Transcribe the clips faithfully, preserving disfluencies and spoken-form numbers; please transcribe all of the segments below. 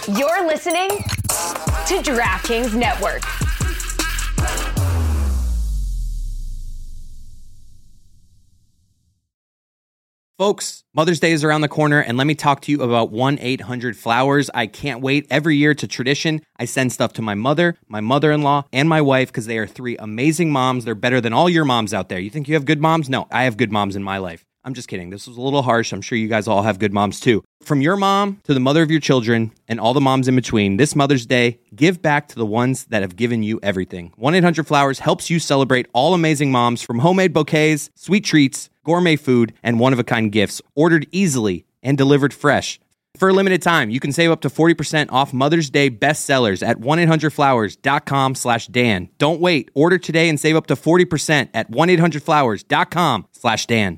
You're listening to DraftKings Network. Folks, Mother's Day is around the corner, and let me talk to you about one eight hundred flowers. I can't wait. Every year, it's a tradition. I send stuff to my mother, my mother-in-law, and my wife because they are three amazing moms. They're better than all your moms out there. You think you have good moms? No, I have good moms in my life. I'm just kidding. This was a little harsh. I'm sure you guys all have good moms too. From your mom to the mother of your children and all the moms in between, this Mother's Day, give back to the ones that have given you everything. one eight hundred flowers helps you celebrate all amazing moms, from homemade bouquets, sweet treats, gourmet food, and one-of-a-kind gifts, ordered easily and delivered fresh. For a limited time, you can save up to forty percent off Mother's Day bestsellers at one eight hundred flowers dot com slash Dan. Don't wait. Order today and save up to forty percent at one eight hundred flowers dot com slash Dan.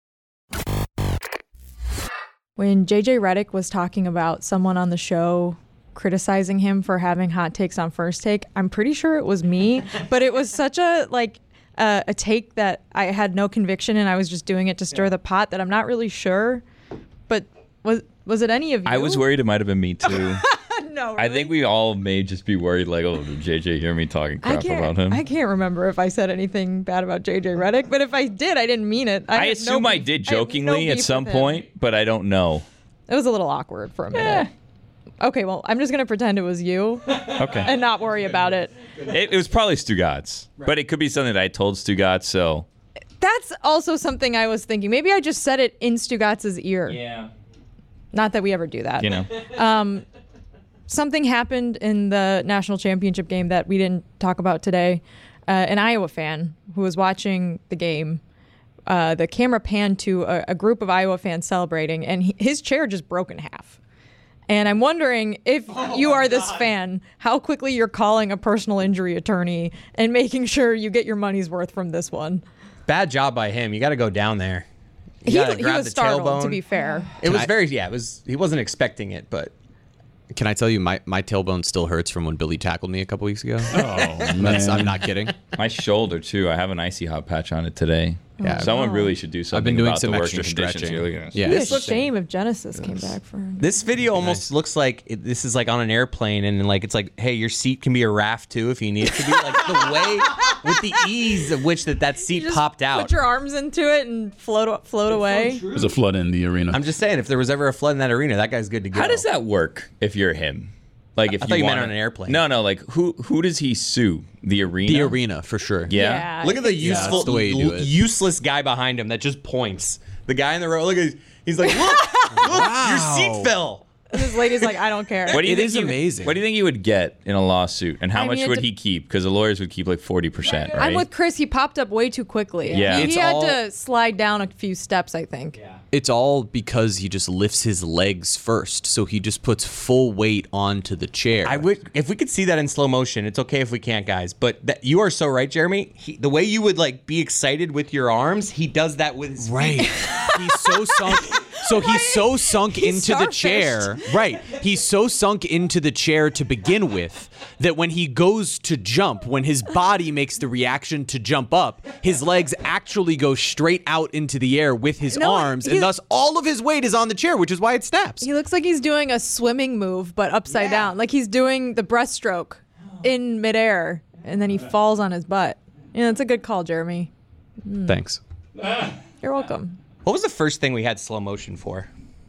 When J J Redick was talking about someone on the show criticizing him for having hot takes on First Take, I'm pretty sure it was me, but it was such a like uh, a take that I had no conviction in. I was just doing it to stir yeah. the pot that I'm not really sure. But was was it any of you? I was worried it might have been me too. No, really? I think we all may just be worried, like, oh, did J J hear me talking crap about him? I can't remember if I said anything bad about J J Redick, but if I did, I didn't mean it. I, I assume no, I did jokingly I no at some point, but I don't know. It was a little awkward for a minute. Eh. Okay, well, I'm just going to pretend it was you. Okay. And not worry about it. It, it was probably Stugatz, right. But it could be something that I told Stugatz, so. That's also something I was thinking. Maybe I just said it in Stugatz's ear. Yeah. Not that we ever do that. You know. Um, something happened in the national championship game that we didn't talk about today. Uh, an Iowa fan who was watching the game, uh, the camera panned to a, a group of Iowa fans celebrating, and he, his chair just broke in half. And I'm wondering if oh you are this God. fan, how quickly you're calling a personal injury attorney and making sure you get your money's worth from this one. Bad job by him. You got to go down there. You he, gotta he grab was the startled, tailbone. to be fair. It Can was I, very, yeah, it was. He wasn't expecting it, but. Can I tell you, my, my tailbone still hurts from when Billy tackled me a couple weeks ago? Oh, man. That's, I'm not kidding. My shoulder, too. I have an icy hot patch on it today. Yeah, Someone wow. really should do something I've been doing about some the extra working conditions stretching. you're looking at. Yeah, It'd be a shame if Genesis came back for her. This video almost looks like it, this is like on an airplane, and like it's like, hey, your seat can be a raft too if you need it to be. Like the way, with the ease of which that that seat popped out. Put your arms into it and float float away. There's a flood in the arena. I'm just saying, if there was ever a flood in that arena, that guy's good to go. How does that work if you're him? Like if I you thought you wanna, meant on an airplane. No, no. Like who who does he sue? The arena. The arena, for sure. Yeah. Yeah. Look at the Yeah, useful, that's the way you do it. useless guy behind him that just points. The guy in the row, look at, he's like, look, look, Wow. your seat fell. And this lady's like, I don't care. What do you It think is you- amazing. What do you think he would get in a lawsuit, and how I much mean, it would de- he keep? Because the lawyers would keep like forty percent, right? I'm with Chris. He popped up way too quickly. Yeah. He, It's he had all- to slide down a few steps, I think. Yeah. It's all because he just lifts his legs first. So he just puts full weight onto the chair. I would, if we could see that in slow motion. It's okay if we can't, guys. But that, you are so right, Jeremy. He, the way you would like be excited with your arms, he does that with his Right. feet. He's so sunk. So he's so sunk He's into the starfished. chair. Right. He's so sunk into the chair to begin with that when he goes to jump, when his body makes the reaction to jump up, his legs actually go straight out into the air with his No, arms, he- and thus all of his weight is on the chair, which is why it snaps. He looks like he's doing a swimming move, but upside down. Like he's doing the breaststroke in midair, and then he falls on his butt. Yeah, that's a good call, Jeremy. Thanks. You're welcome. What was the first thing we had slow motion for?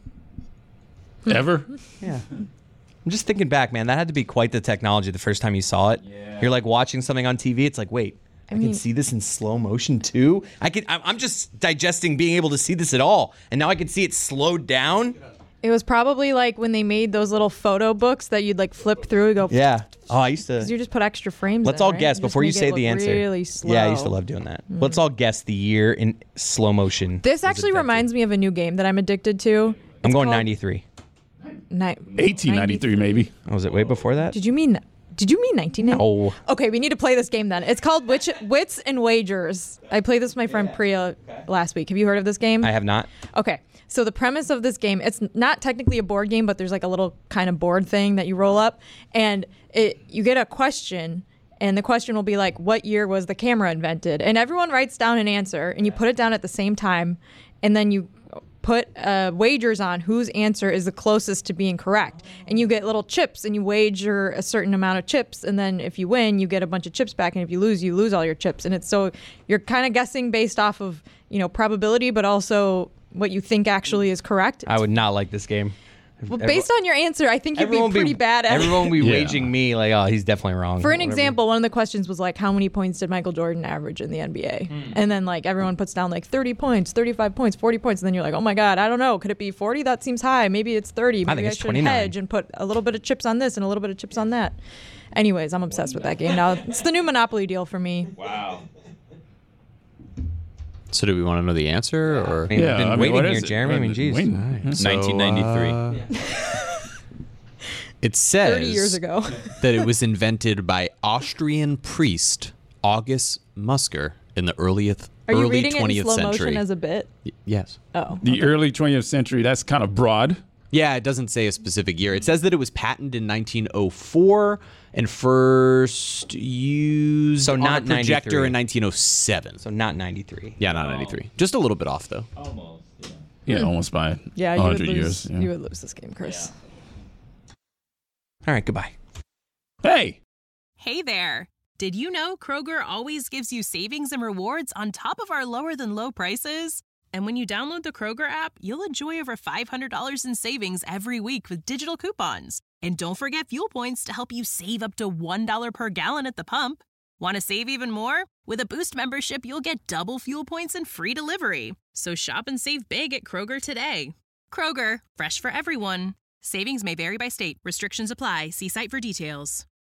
Ever? Yeah. I'm just thinking back, man. That had to be quite the technology the first time you saw it. Yeah. You're like watching something on T V. It's like, wait, I, I mean, can see this in slow motion too. I can. I'm I'm just digesting being able to see this at all, and now I can see it slowed down. It was probably like when they made those little photo books that you'd like flip through and go. Yeah. Oh, I used to. Because you just put extra frames. Let's in, all right? guess You just before you make it say look the answer. Really slow. Yeah, I used to love doing that. Mm. Let's all guess the year in slow motion. This actually reminds me of a new game that I'm addicted to. I'm It's going called ninety-three. Ni- eighteen ninety-three, maybe. Oh, was it way before that? Did you mean? Did you mean nineteen ninety? Oh. Okay, we need to play this game then. It's called Witch- Wits and Wagers. I played this with my friend Priya last week. Have you heard of this game? I have not. Okay. So the premise of this game, it's not technically a board game, but there's like a little kind of board thing that you roll up, and it you get a question, and the question will be like, what year was the camera invented? And everyone writes down an answer, and you put it down at the same time, and then you put uh, wagers on whose answer is the closest to being correct. And you get little chips, and you wager a certain amount of chips, and then if you win, you get a bunch of chips back, and if you lose, you lose all your chips. And it's so you're kind of guessing based off of, you know, probability, but also what you think actually is correct. I would not like this game. Well, based on your answer, I think you'd be pretty be, bad at it. Everyone will be Yeah. waging me like, oh, he's definitely wrong. For an Whatever. example, one of the questions was like, how many points did Michael Jordan average in the N B A? Mm. And then like everyone puts down like thirty points, thirty-five points, forty points. And then you're like, oh my God, I don't know. Could it be forty? That seems high. Maybe it's thirty. Maybe I think I, it's should twenty-nine. hedge and put a little bit of chips on this and a little bit of chips on that. Anyways, I'm obsessed with that game now. It's the new Monopoly deal for me. Wow. So do we want to know the answer? Or I mean, Yeah, I've been I mean, waiting what here, is it? Jeremy. I mean, geez. Waiting. So, nineteen ninety-three. uh, it says thirty years ago. that it was invented by Austrian priest August Musker in the earliest Are you early reading it in twentieth slow century. motion as a bit? Y- yes. Oh. The early twentieth century, that's kind of broad. Yeah, it doesn't say a specific year. It says that it was patented in nineteen oh four and first used So on not a projector ninety-three. in nineteen oh seven. So not ninety-three. Yeah, not ninety-three. Just a little bit off, though. Almost. Yeah, almost by Yeah, you would one hundred lose. years. Yeah. You would lose this game, Chris. All right, goodbye. Hey, Hey there! Did you know Kroger always gives you savings and rewards on top of our lower than low prices? And when you download the Kroger app, you'll enjoy over five hundred dollars in savings every week with digital coupons. And don't forget fuel points to help you save up to one dollar per gallon at the pump. Want to save even more? With a Boost membership, you'll get double fuel points and free delivery. So shop and save big at Kroger today. Kroger, fresh for everyone. Savings may vary by state. Restrictions apply. See site for details.